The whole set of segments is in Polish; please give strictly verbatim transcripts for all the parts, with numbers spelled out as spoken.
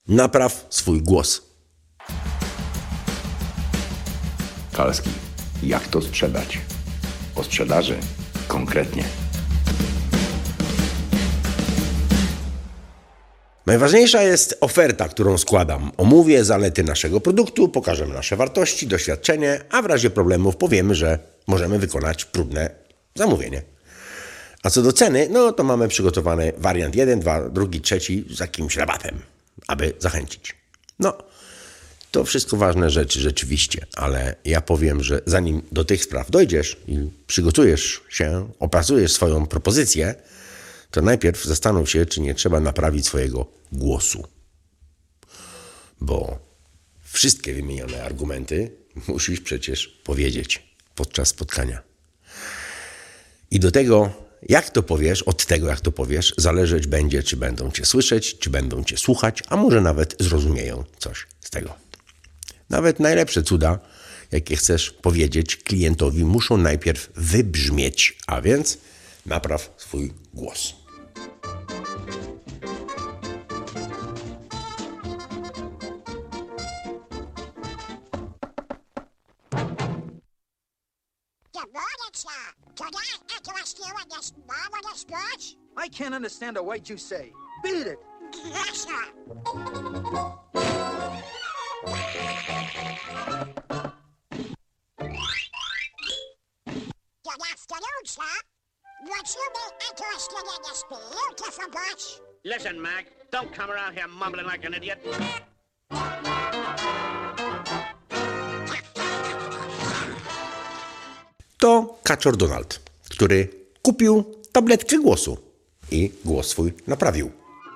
Napraw swój głos. Kalski, jak to sprzedać? O sprzedaży konkretnie. Najważniejsza jest oferta, którą składam. Omówię zalety naszego produktu, pokażemy nasze wartości, doświadczenie, a w razie problemów powiemy, że możemy wykonać próbne zamówienie. A co do ceny, no to mamy przygotowany wariant jeden, dwa, drugi, trzeci z jakimś rabatem, aby zachęcić. No, to wszystko ważne rzeczy rzeczywiście, ale ja powiem, że zanim do tych spraw dojdziesz i przygotujesz się, opracujesz swoją propozycję, to najpierw zastanów się, czy nie trzeba naprawić swojego głosu. Bo wszystkie wymienione argumenty musisz przecież powiedzieć podczas spotkania. I do tego, jak to powiesz, od tego, jak to powiesz, zależeć będzie, czy będą cię słyszeć, czy będą cię słuchać, a może nawet zrozumieją coś z tego. Nawet najlepsze cuda, jakie chcesz powiedzieć klientowi, muszą najpierw wybrzmieć, a więc napraw swój głos. I can't understand a word you say. Beat it. Listen, Mac, don't come around here mumbling like an idiot. To kaczor Donald, który kupił tabletkę głosu i głos swój naprawił.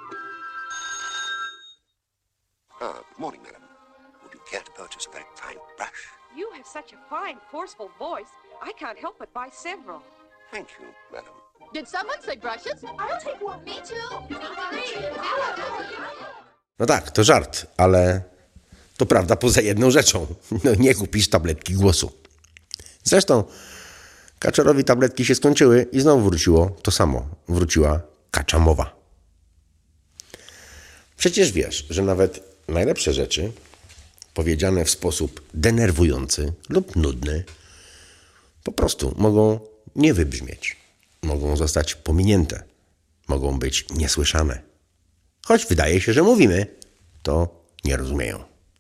Uh, morning, madam. Would you care to purchase a very fine brush? You have such a fine, forceful voice. I can't help but buy several. Thank you, madam. Did someone say brushes? I'll take one. Me too. No tak, to żart, ale to prawda poza jedną rzeczą. No, nie kupisz tabletki głosu. Zresztą kaczorowi tabletki się skończyły i znowu wróciło to samo. Wróciła kacza mowa. Przecież wiesz, że nawet najlepsze rzeczy, powiedziane w sposób denerwujący lub nudny, po prostu mogą nie wybrzmieć. Mogą zostać pominięte. Mogą być niesłyszane. Choć wydaje się, że mówimy, to nie rozumieją.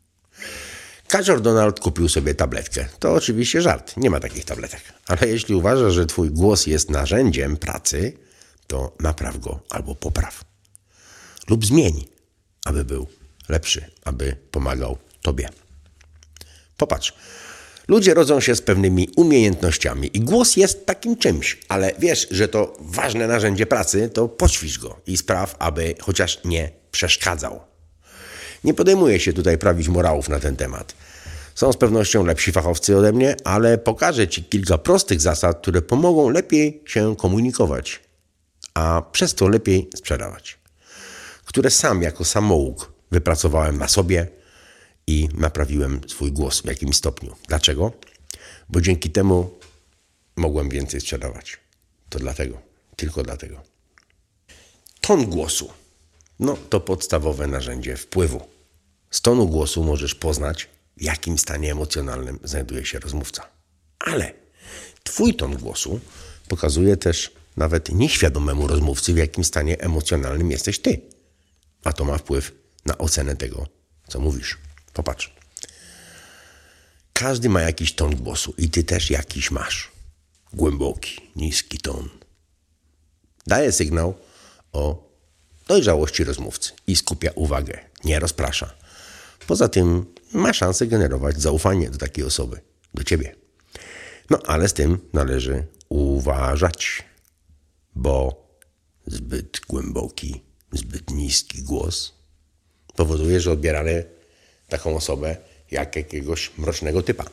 Kaczor Donald kupił sobie tabletkę. To oczywiście żart, nie ma takich tabletek. Ale jeśli uważasz, że twój głos jest narzędziem pracy, to napraw go albo popraw. Lub zmień, aby był lepszy, aby pomagał tobie. Popatrz, ludzie rodzą się z pewnymi umiejętnościami i głos jest takim czymś, ale wiesz, że to ważne narzędzie pracy, to poćwicz go i spraw, aby chociaż nie przeszkadzał. Nie podejmuję się tutaj prawić morałów na ten temat. Są z pewnością lepsi fachowcy ode mnie, ale pokażę ci kilka prostych zasad, które pomogą lepiej się komunikować, a przez to lepiej sprzedawać. Które sam jako samouk wypracowałem na sobie i naprawiłem swój głos w jakimś stopniu. Dlaczego? Bo dzięki temu mogłem więcej sprzedawać. To dlatego, tylko dlatego. Ton głosu. No to podstawowe narzędzie wpływu. Z tonu głosu możesz poznać, w jakim stanie emocjonalnym znajduje się rozmówca. Ale twój ton głosu pokazuje też nawet nieświadomemu rozmówcy, w jakim stanie emocjonalnym jesteś ty. A to ma wpływ na ocenę tego, co mówisz. Popatrz. Każdy ma jakiś ton głosu i ty też jakiś masz. Głęboki, niski ton. Daje sygnał o dojrzałości rozmówcy i skupia uwagę, nie rozprasza. Poza tym ma szansę generować zaufanie do takiej osoby, do ciebie. No ale z tym należy uważać, bo zbyt głęboki, zbyt niski głos powoduje, że odbieramy taką osobę jak jakiegoś mrocznego typa.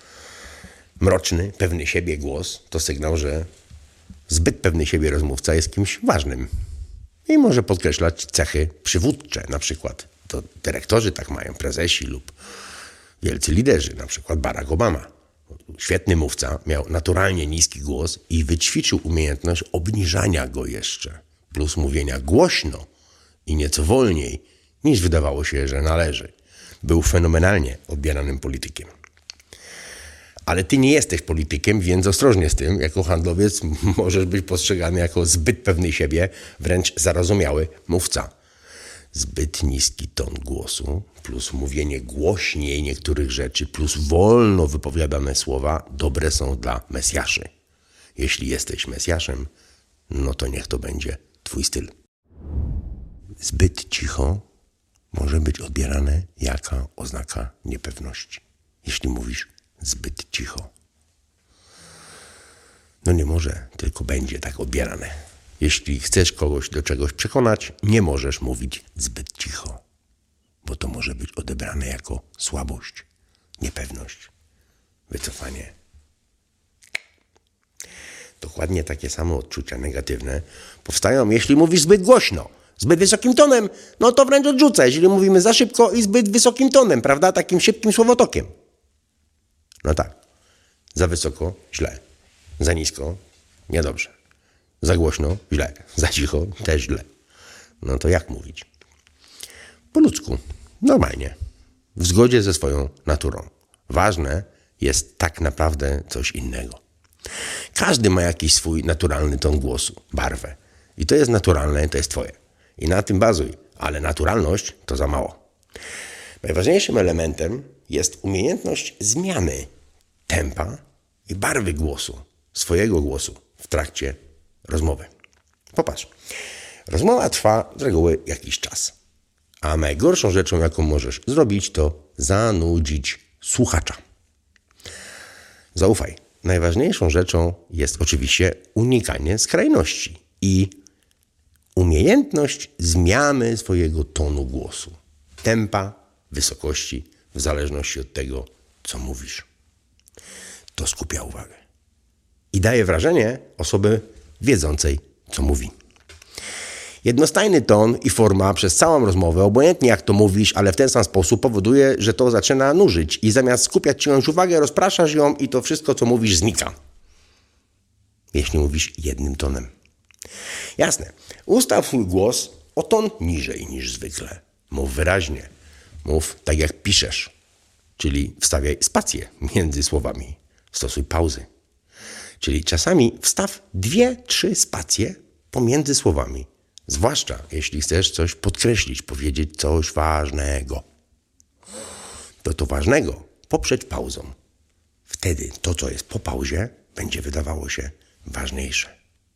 Mroczny, pewny siebie głos to sygnał, że zbyt pewny siebie rozmówca jest kimś ważnym i może podkreślać cechy przywódcze, na przykład. To dyrektorzy tak mają, prezesi lub wielcy liderzy, na przykład Barack Obama. Świetny mówca, miał naturalnie niski głos i wyćwiczył umiejętność obniżania go jeszcze, plus mówienia głośno i nieco wolniej niż wydawało się, że należy. Był fenomenalnie odbieranym politykiem. Ale ty nie jesteś politykiem, więc ostrożnie z tym. Jako handlowiec możesz być postrzegany jako zbyt pewny siebie, wręcz zarozumiały mówca. Zbyt niski ton głosu, plus mówienie głośniej niektórych rzeczy, plus wolno wypowiadane słowa dobre są dla Mesjaszy. Jeśli jesteś Mesjaszem, no to niech to będzie twój styl. Zbyt cicho może być odbierane jako oznaka niepewności. Jeśli mówisz zbyt cicho. No nie może, tylko będzie tak odbierane. Jeśli chcesz kogoś do czegoś przekonać, nie możesz mówić zbyt cicho, bo to może być odebrane jako słabość, niepewność, wycofanie. Dokładnie takie same odczucia negatywne powstają, jeśli mówisz zbyt głośno, zbyt wysokim tonem, no to wręcz odrzuca, jeżeli mówimy za szybko i zbyt wysokim tonem, prawda, takim szybkim słowotokiem. No tak, za wysoko, źle, za nisko, niedobrze, za głośno, źle, za cicho, też źle. No to jak mówić? Po ludzku, normalnie, w zgodzie ze swoją naturą. Ważne jest tak naprawdę coś innego. Każdy ma jakiś swój naturalny ton głosu, barwę. I to jest naturalne, to jest twoje. I na tym bazuj, ale naturalność to za mało. Najważniejszym elementem jest umiejętność zmiany tempa i barwy głosu, swojego głosu w trakcie rozmowy. Popatrz, rozmowa trwa z reguły jakiś czas, a najgorszą rzeczą, jaką możesz zrobić, to zanudzić słuchacza. Zaufaj, najważniejszą rzeczą jest oczywiście unikanie skrajności i umiejętność zmiany swojego tonu głosu, tempa, wysokości, w zależności od tego, co mówisz. To skupia uwagę i daje wrażenie osoby wiedzącej, co mówi. Jednostajny ton i forma przez całą rozmowę, obojętnie jak to mówisz, ale w ten sam sposób powoduje, że to zaczyna nużyć i zamiast skupiać czyjąś uwagę, rozpraszasz ją i to wszystko, co mówisz, znika. Jeśli mówisz jednym tonem. Jasne, ustaw swój głos o ton niżej niż zwykle. Mów wyraźnie. Mów tak jak piszesz, czyli wstawiaj spację między słowami. Stosuj pauzy. Czyli czasami wstaw dwie, trzy spacje pomiędzy słowami. Zwłaszcza jeśli chcesz coś podkreślić, powiedzieć coś ważnego. To to ważnego poprzeć pauzą. Wtedy to, co jest po pauzie, będzie wydawało się ważniejsze.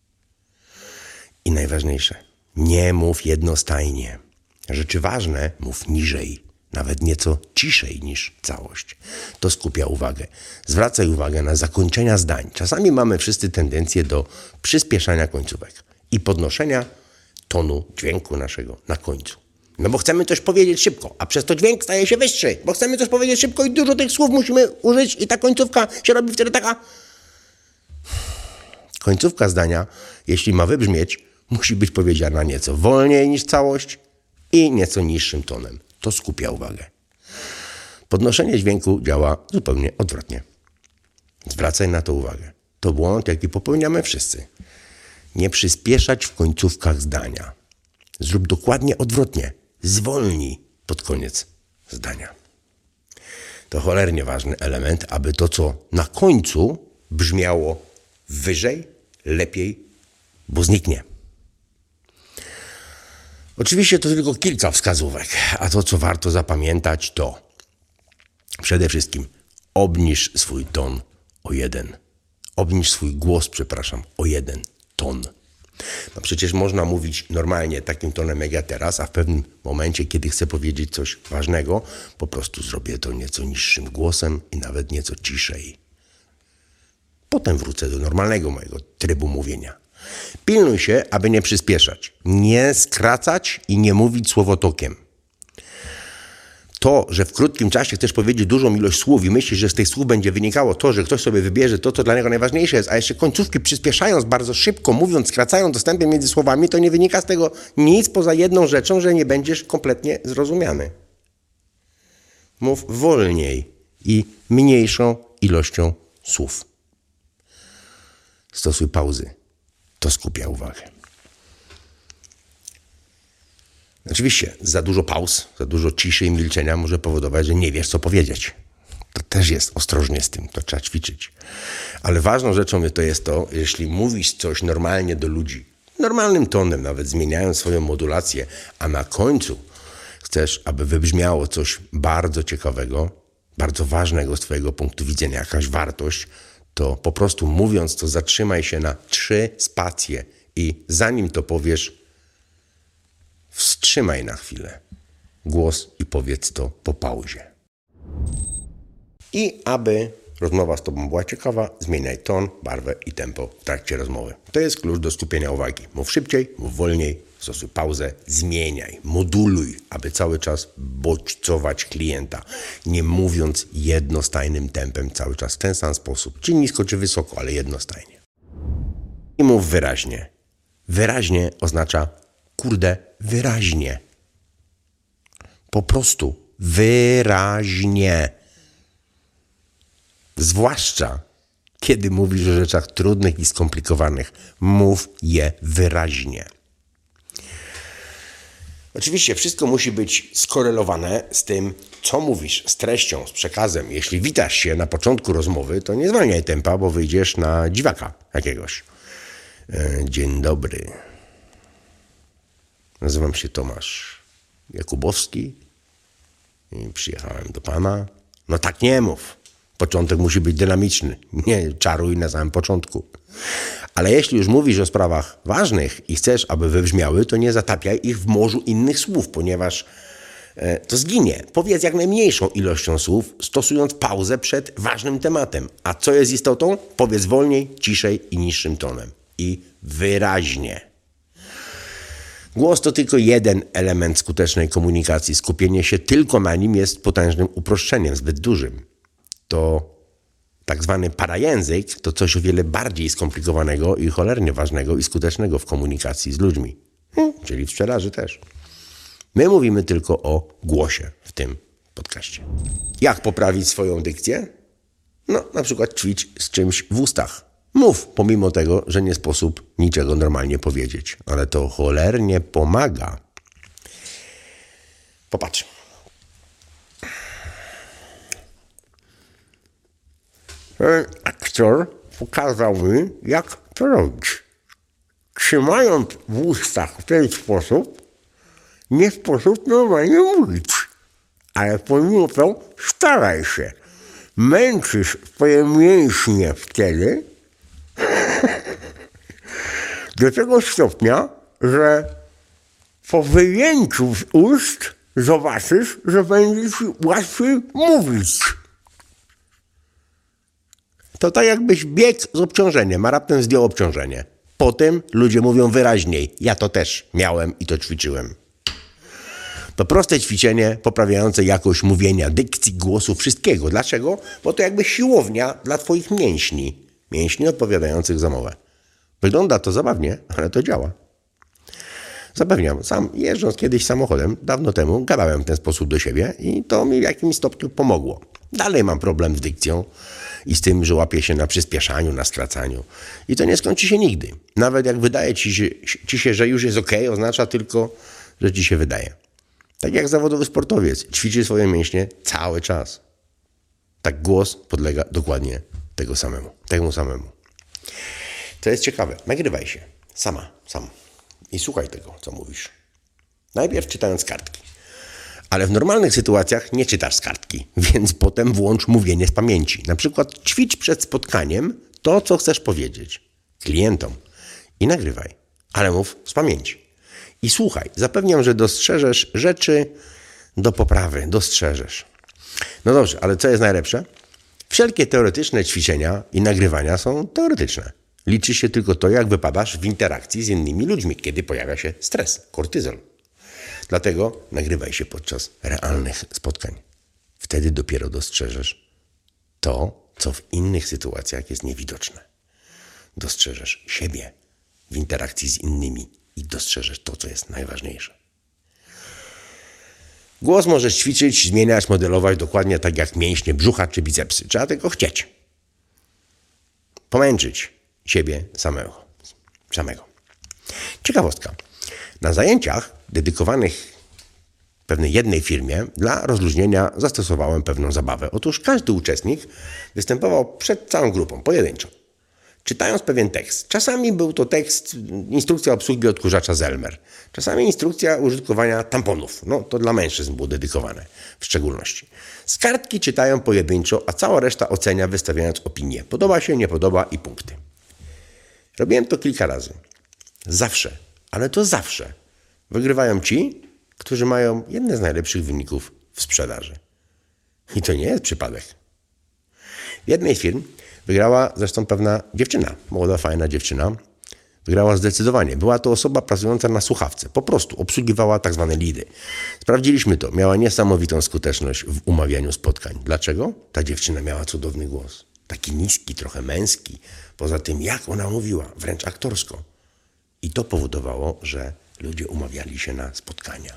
I najważniejsze, nie mów jednostajnie. Rzeczy ważne mów niżej, nawet nieco ciszej niż całość. To skupia uwagę. Zwracaj uwagę na zakończenia zdań. Czasami mamy wszyscy tendencję do przyspieszania końcówek i podnoszenia tonu dźwięku naszego na końcu. No bo chcemy coś powiedzieć szybko, a przez to dźwięk staje się wyższy, bo chcemy coś powiedzieć szybko i dużo tych słów musimy użyć i ta końcówka się robi wtedy taka... Końcówka zdania, jeśli ma wybrzmieć, musi być powiedziana nieco wolniej niż całość i nieco niższym tonem. To skupia uwagę. Podnoszenie dźwięku działa zupełnie odwrotnie. Zwracaj na to uwagę. To błąd, jaki popełniamy wszyscy. Nie przyspieszać w końcówkach zdania. Zrób dokładnie odwrotnie. Zwolnij pod koniec zdania. To cholernie ważny element, aby to, co na końcu brzmiało wyżej, lepiej, bo zniknie. Oczywiście to tylko kilka wskazówek, a to, co warto zapamiętać, to przede wszystkim obniż swój ton o jeden. Obniż swój głos, przepraszam, o jeden ton. No przecież można mówić normalnie takim tonem jak ja teraz, a w pewnym momencie, kiedy chcę powiedzieć coś ważnego, po prostu zrobię to nieco niższym głosem i nawet nieco ciszej. Potem wrócę do normalnego mojego trybu mówienia. Pilnuj się, aby nie przyspieszać, nie skracać i nie mówić słowotokiem. To, że w krótkim czasie chcesz powiedzieć dużą ilość słów i myślisz, że z tych słów będzie wynikało to, że ktoś sobie wybierze to, co dla niego najważniejsze jest, a jeszcze końcówki przyspieszając bardzo szybko, mówiąc, skracając dostępem między słowami, to nie wynika z tego nic poza jedną rzeczą, że nie będziesz kompletnie zrozumiany. Mów wolniej i mniejszą ilością słów. Stosuj pauzy. To skupia uwagę. Oczywiście za dużo pauz, za dużo ciszy i milczenia może powodować, że nie wiesz, co powiedzieć. To też jest ostrożnie z tym, to trzeba ćwiczyć. Ale ważną rzeczą to jest to, jeśli mówisz coś normalnie do ludzi, normalnym tonem, nawet zmieniając swoją modulację, a na końcu chcesz, aby wybrzmiało coś bardzo ciekawego, bardzo ważnego z twojego punktu widzenia, jakaś wartość, to po prostu mówiąc to zatrzymaj się na trzy spacje i zanim to powiesz, wstrzymaj na chwilę głos i powiedz to po pauzie. I aby rozmowa z tobą była ciekawa, zmieniaj ton, barwę i tempo w trakcie rozmowy. To jest klucz do skupienia uwagi. Mów szybciej, mów wolniej, stosuj pauzę, zmieniaj, moduluj, aby cały czas bodźcować klienta, nie mówiąc jednostajnym tempem cały czas w ten sam sposób, czy nisko, czy wysoko, ale jednostajnie. I mów wyraźnie. Wyraźnie oznacza, kurde, wyraźnie. Po prostu wyraźnie. Zwłaszcza, kiedy mówisz o rzeczach trudnych i skomplikowanych, mów je wyraźnie. Oczywiście wszystko musi być skorelowane z tym, co mówisz, z treścią, z przekazem. Jeśli witasz się na początku rozmowy, to nie zwalniaj tempa, bo wyjdziesz na dziwaka jakiegoś. Dzień dobry. Nazywam się Tomasz Jakubowski i przyjechałem do pana. No tak nie mów. Początek musi być dynamiczny. Nie czaruj na samym początku. Ale jeśli już mówisz o sprawach ważnych i chcesz, aby wybrzmiały, to nie zatapiaj ich w morzu innych słów, ponieważ e, to zginie. Powiedz jak najmniejszą ilością słów, stosując pauzę przed ważnym tematem. A co jest istotą? Powiedz wolniej, ciszej i niższym tonem. I wyraźnie. Głos to tylko jeden element skutecznej komunikacji. Skupienie się tylko na nim jest potężnym uproszczeniem, zbyt dużym. To tak zwany parajęzyk to coś o wiele bardziej skomplikowanego i cholernie ważnego i skutecznego w komunikacji z ludźmi, hmm, czyli w sprzedaży też. My mówimy tylko o głosie w tym podcaście. Jak poprawić swoją dykcję? No, na przykład ćwicz z czymś w ustach. Mów, pomimo tego, że nie sposób niczego normalnie powiedzieć, ale to cholernie pomaga. Popatrz. Ten aktor pokazał mi, jak to robić. Trzymając w ustach w ten sposób, nie sposób normalnie mówić. Ale pomimo to staraj się. Męczysz swoje mięśnie wtedy do tego stopnia, że po wyjęciu z ust zobaczysz, że będzie ci łatwiej mówić. To tak jakbyś biegł z obciążeniem, a raptem zdjął obciążenie. Potem ludzie mówią wyraźniej. Ja to też miałem i to ćwiczyłem. To proste ćwiczenie poprawiające jakość mówienia, dykcji, głosu, wszystkiego. Dlaczego? Bo to jakby siłownia dla twoich mięśni. Mięśni odpowiadających za mowę. Wygląda to zabawnie, ale to działa. Zapewniam, sam jeżdżąc kiedyś samochodem, dawno temu, gadałem w ten sposób do siebie i to mi w jakimś stopniu pomogło. Dalej mam problem z dykcją i z tym, że łapię się na przyspieszaniu, na skracaniu. I to nie skończy się nigdy. Nawet jak wydaje ci się, ci się że już jest okej, oznacza tylko, że ci się wydaje. Tak jak zawodowy sportowiec ćwiczy swoje mięśnie cały czas. Tak głos podlega dokładnie tego samemu, temu samemu. To jest ciekawe. Nagrywaj się. Sama, sam. I słuchaj tego, co mówisz. Najpierw czytając kartki. Ale w normalnych sytuacjach nie czytasz z kartki, więc potem włącz mówienie z pamięci. Na przykład ćwicz przed spotkaniem to, co chcesz powiedzieć klientom i nagrywaj, ale mów z pamięci. I słuchaj, zapewniam, że dostrzeżesz rzeczy do poprawy, dostrzeżesz. No dobrze, ale co jest najlepsze? Wszelkie teoretyczne ćwiczenia i nagrywania są teoretyczne. Liczy się tylko to, jak wypadasz w interakcji z innymi ludźmi, kiedy pojawia się stres, kortyzol. Dlatego nagrywaj się podczas realnych spotkań. Wtedy dopiero dostrzeżesz to, co w innych sytuacjach jest niewidoczne. Dostrzeżesz siebie w interakcji z innymi i dostrzeżesz to, co jest najważniejsze. Głos możesz ćwiczyć, zmieniać, modelować dokładnie tak jak mięśnie brzucha czy bicepsy. Trzeba tylko chcieć. Pomęczyć siebie samego. samego. Ciekawostka. Na zajęciach dedykowanych W pewnej jednej firmie dla rozluźnienia zastosowałem pewną zabawę. Otóż każdy uczestnik występował przed całą grupą, pojedynczo, czytając pewien tekst. Czasami był to tekst, instrukcja obsługi odkurzacza Zelmer. Czasami instrukcja użytkowania tamponów. No to dla mężczyzn było dedykowane w szczególności. Z kartki czytają pojedynczo, a cała reszta ocenia, wystawiając opinię. Podoba się, nie podoba i punkty. Robiłem to kilka razy. Zawsze, ale to zawsze wygrywają ci, którzy mają jedne z najlepszych wyników w sprzedaży. I to nie jest przypadek. W jednej z firm wygrała zresztą pewna dziewczyna, młoda, fajna dziewczyna. Wygrała zdecydowanie. Była to osoba pracująca na słuchawce. Po prostu obsługiwała tak zwane lidy. Sprawdziliśmy to. Miała niesamowitą skuteczność w umawianiu spotkań. Dlaczego? Ta dziewczyna miała cudowny głos. Taki niski, trochę męski. Poza tym, jak ona mówiła, wręcz aktorsko. I to powodowało, że ludzie umawiali się na spotkania.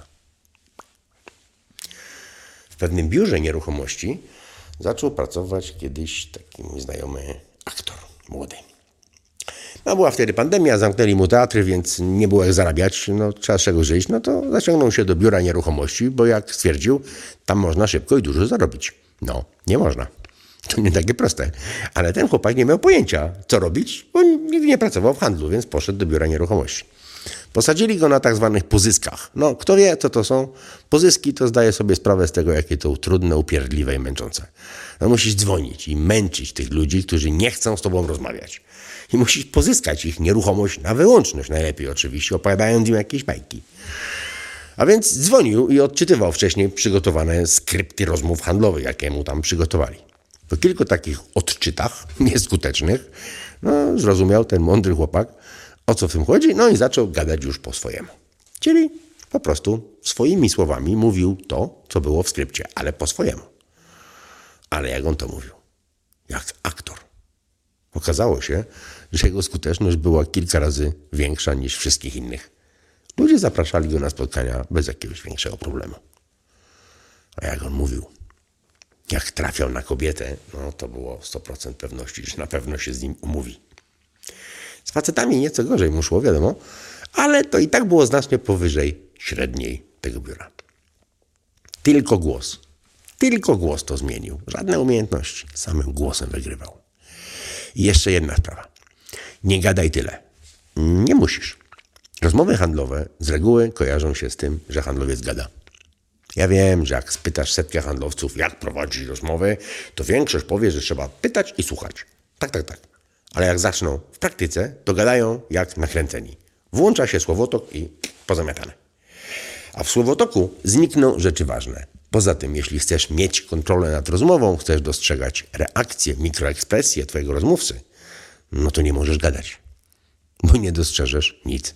W pewnym biurze nieruchomości zaczął pracować kiedyś taki mój znajomy aktor, młody. No była wtedy pandemia, zamknęli mu teatry, więc nie było jak zarabiać, no trzeba z czego żyć, no to zaciągnął się do biura nieruchomości, bo jak stwierdził, tam można szybko i dużo zarobić. No, nie można. To nie takie proste. Ale ten chłopak nie miał pojęcia, co robić, bo nigdy nie pracował w handlu, więc poszedł do biura nieruchomości. Posadzili go na tak zwanych pozyskach. No, kto wie, co to są? Pozyski to zdaje sobie sprawę z tego, jakie to trudne, upierdliwe i męczące. No, musisz dzwonić i męczyć tych ludzi, którzy nie chcą z tobą rozmawiać. I musisz pozyskać ich nieruchomość na wyłączność, najlepiej oczywiście, opowiadając im jakieś bajki. A więc dzwonił i odczytywał wcześniej przygotowane skrypty rozmów handlowych, jakie mu tam przygotowali. Po kilku takich odczytach nieskutecznych, no, zrozumiał ten mądry chłopak, o co w tym chodzi, no i zaczął gadać już po swojemu. Czyli po prostu swoimi słowami mówił to, co było w skrypcie, ale po swojemu. Ale jak on to mówił? Jak aktor. Okazało się, że jego skuteczność była kilka razy większa niż wszystkich innych. Ludzie zapraszali go na spotkania bez jakiegoś większego problemu. A jak on mówił, jak trafiał na kobietę, no to było sto procent pewności, że na pewno się z nim umówi. Z facetami nieco gorzej mu szło, wiadomo, ale to i tak było znacznie powyżej średniej tego biura. Tylko głos. Tylko głos to zmienił. Żadne umiejętności. Samym głosem wygrywał. I jeszcze jedna sprawa. Nie gadaj tyle. Nie musisz. Rozmowy handlowe z reguły kojarzą się z tym, że handlowiec gada. Ja wiem, że jak spytasz setkę handlowców, jak prowadzić rozmowy, to większość powie, że trzeba pytać i słuchać. Tak, tak, tak. Ale jak zaczną w praktyce, to gadają jak nakręceni. Włącza się słowotok i pozamiatane. A w słowotoku znikną rzeczy ważne. Poza tym, jeśli chcesz mieć kontrolę nad rozmową, chcesz dostrzegać reakcje, mikroekspresje twojego rozmówcy, no to nie możesz gadać, bo nie dostrzeżesz nic.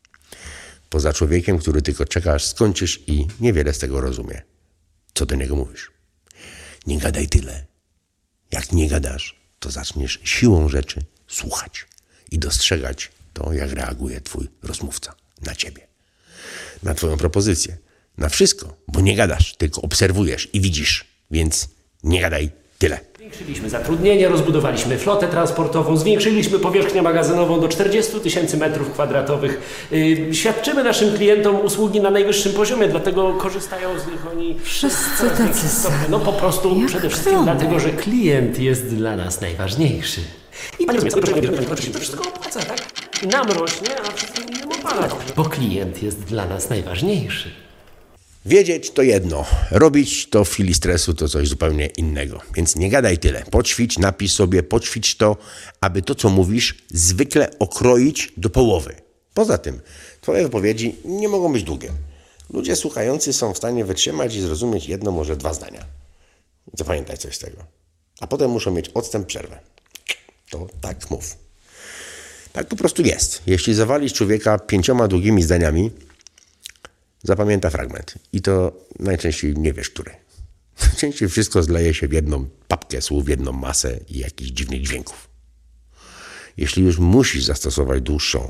Poza człowiekiem, który tylko czeka, aż skończysz i niewiele z tego rozumie. Co do niego mówisz? Nie gadaj tyle. Jak nie gadasz, to zaczniesz siłą rzeczy słuchać i dostrzegać to, jak reaguje twój rozmówca na ciebie, na twoją propozycję, na wszystko, bo nie gadasz, tylko obserwujesz i widzisz, więc nie gadaj tyle. Zwiększyliśmy zatrudnienie, rozbudowaliśmy flotę transportową, zwiększyliśmy powierzchnię magazynową do czterdzieści tysięcy metrów kwadratowych. Yy, świadczymy naszym klientom usługi na najwyższym poziomie, dlatego korzystają z nich oni... Wszyscy tacy sami. No po prostu Jak przede wszystkim domu. dlatego, że klient jest dla nas najważniejszy. I pani rozumie, proszę, to wszystko opłaca, tak? I nam rośnie, a wszystkim innym opada. Bo klient jest dla nas najważniejszy. Wiedzieć to jedno, robić to w chwili stresu to coś zupełnie innego. Więc nie gadaj tyle. Poćwicz, napisz sobie, poćwicz to, aby to, co mówisz, zwykle okroić do połowy. Poza tym, twoje wypowiedzi nie mogą być długie. Ludzie słuchający są w stanie wytrzymać i zrozumieć jedno, może dwa zdania. Zapamiętaj coś z tego. A potem muszą mieć odstęp, przerwę. To tak mów. Tak po prostu jest. Jeśli zawalisz człowieka pięcioma długimi zdaniami, zapamięta fragment. I to najczęściej nie wiesz, który. Najczęściej wszystko zleje się w jedną papkę słów, w jedną masę i jakichś dziwnych dźwięków. Jeśli już musisz zastosować dłuższą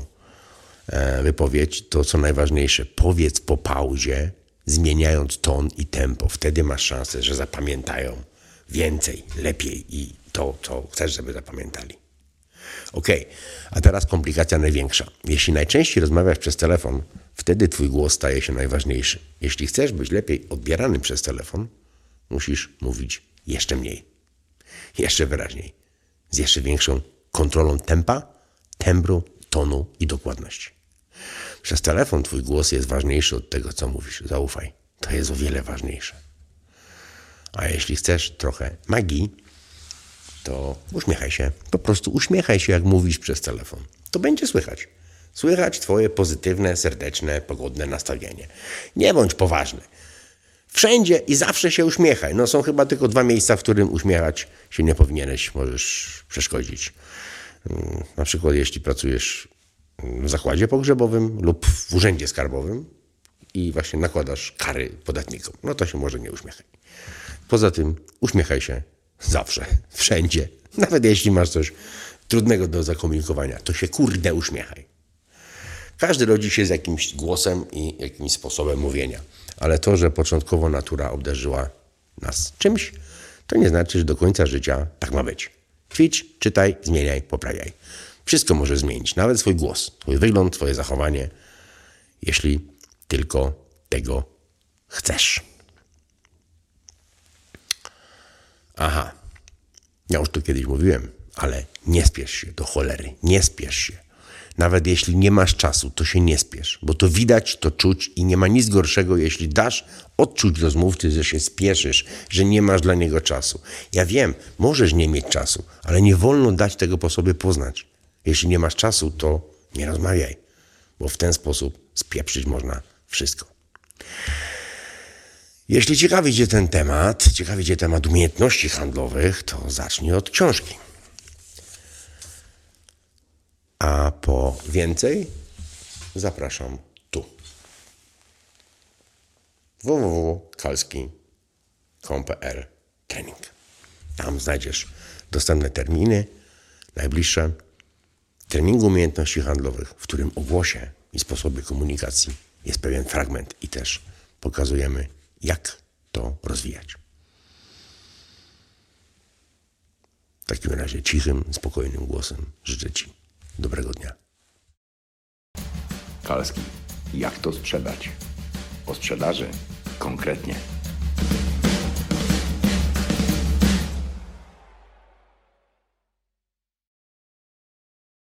e, wypowiedź, to co najważniejsze, powiedz po pauzie, zmieniając ton i tempo. Wtedy masz szansę, że zapamiętają więcej, lepiej i to, co chcesz, żeby zapamiętali. Okej, a teraz komplikacja największa. Jeśli najczęściej rozmawiasz przez telefon, wtedy twój głos staje się najważniejszy. Jeśli chcesz być lepiej odbierany przez telefon, musisz mówić jeszcze mniej, jeszcze wyraźniej, z jeszcze większą kontrolą tempa, tembru, tonu i dokładności. Przez telefon twój głos jest ważniejszy od tego, co mówisz. Zaufaj, to jest o wiele ważniejsze. A jeśli chcesz trochę magii, to uśmiechaj się. Po prostu uśmiechaj się, jak mówisz przez telefon. To będzie słychać. Słychać twoje pozytywne, serdeczne, pogodne nastawienie. Nie bądź poważny. Wszędzie i zawsze się uśmiechaj. No są chyba tylko dwa miejsca, w którym uśmiechać się nie powinieneś. Możesz przeszkodzić. Na przykład jeśli pracujesz w zakładzie pogrzebowym lub w urzędzie skarbowym i właśnie nakładasz kary podatnikom. No to się może nie uśmiechaj. Poza tym uśmiechaj się zawsze, wszędzie. Nawet jeśli masz coś trudnego do zakomunikowania, to się kurde uśmiechaj. Każdy rodzi się z jakimś głosem i jakimś sposobem mówienia. Ale to, że początkowo natura obdarzyła nas czymś, to nie znaczy, że do końca życia tak ma być. Ćwicz, czytaj, zmieniaj, poprawiaj. Wszystko możesz zmienić, nawet swój głos, twój wygląd, twoje zachowanie, jeśli tylko tego chcesz. Aha, ja już to kiedyś mówiłem, ale nie spiesz się do cholery, nie spiesz się. Nawet jeśli nie masz czasu, to się nie spiesz, bo to widać, to czuć i nie ma nic gorszego, jeśli dasz odczuć rozmówcy, że się spieszysz, że nie masz dla niego czasu. Ja wiem, możesz nie mieć czasu, ale nie wolno dać tego po sobie poznać. Jeśli nie masz czasu, to nie rozmawiaj, bo w ten sposób spieprzyć można wszystko. Jeśli ciekawi cię ten temat, ciekawi cię temat umiejętności handlowych, to zacznij od książki. A po więcej zapraszam tu. w w w kropka kalski kropka com kropka p l trening. Tam znajdziesz dostępne terminy, najbliższe, treningu umiejętności handlowych, w którym o głosie i sposobie komunikacji jest pewien fragment i też pokazujemy, jak to rozwijać. W takim razie cichym, spokojnym głosem życzę ci dobrego dnia. Kalski, jak to sprzedać? O sprzedaży konkretnie.